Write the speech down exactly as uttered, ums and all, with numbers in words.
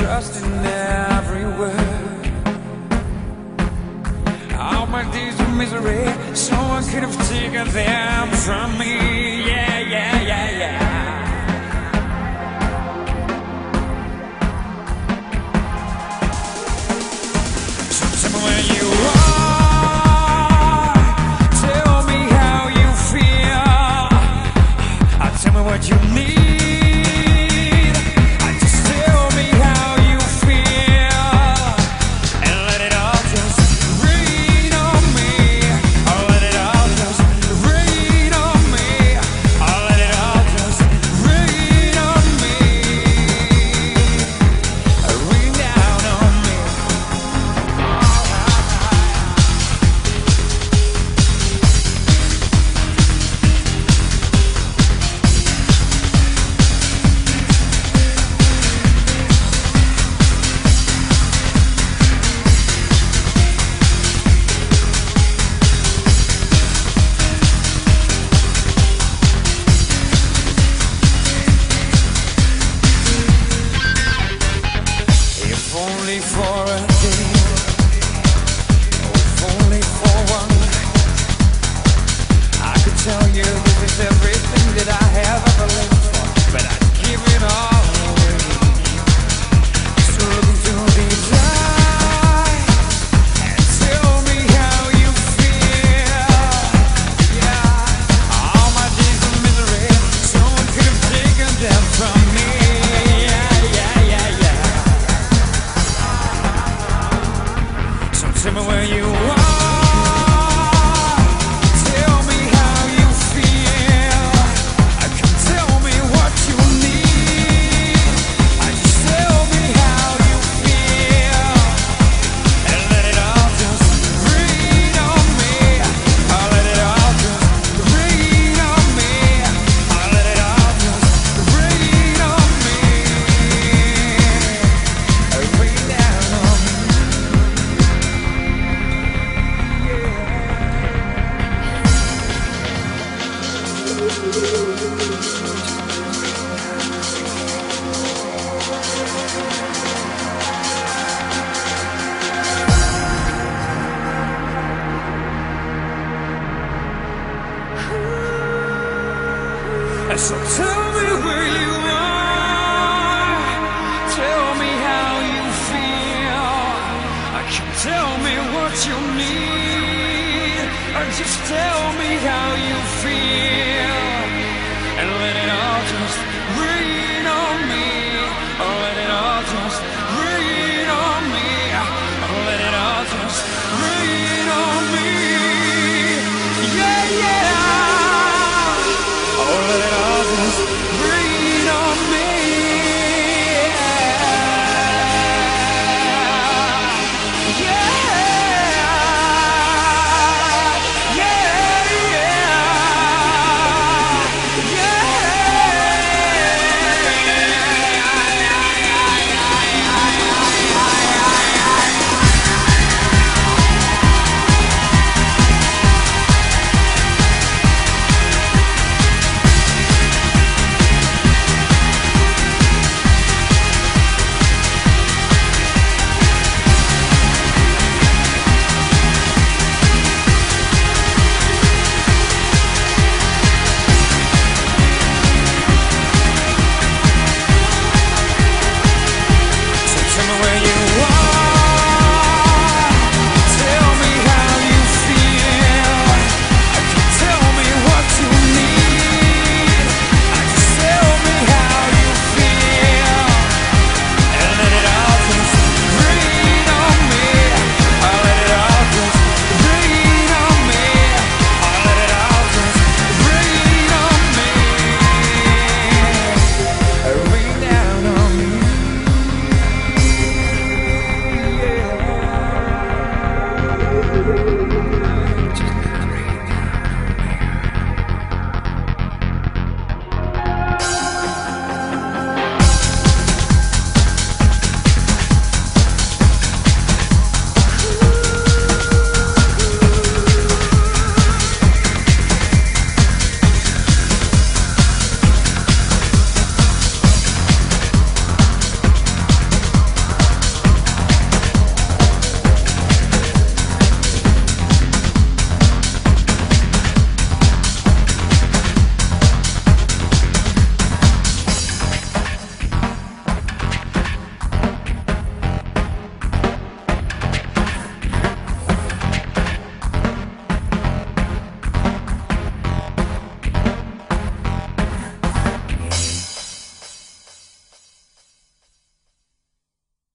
trust in every word. All my days of misery, someone could have taken them from me. Yeah, yeah, yeah, yeah. So tell me where you are, tell me how you feel, uh, tell me what you need. Only for a day, if only for one, I could tell you this is everything that I have ever lived for, but I'd give it all away. So look into these eyes and tell me how you feel. Yeah, all my days of misery, someone could have taken them from me. Tell me where you are, tell me how you feel, I can tell me what you need, I just tell me how you feel, and let it all just rain on me, I'll let it all just rain on me, I'll let it all just rain on me, rain down on me. So tell me where you are, tell me how you feel, I can tell me what you need, or just tell me how you feel.